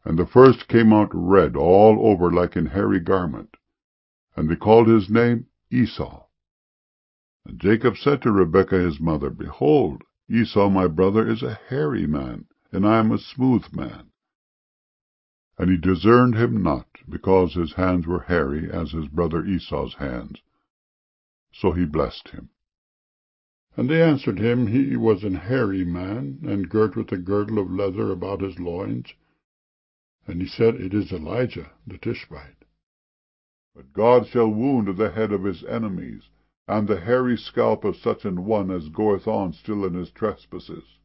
And the first came out red all over like an hairy garment, and they called his name Esau. And Jacob said to Rebekah his mother, Behold, Esau my brother is a hairy man, and I am a smooth man. And he discerned him not, because his hands were hairy as his brother Esau's hands. So he blessed him. And they answered him, He was an hairy man, and girt with a girdle of leather about his loins. And he said, It is Elijah the Tishbite. But God shall wound the head of his enemies, and the hairy scalp of such an one as goeth on still in his trespasses.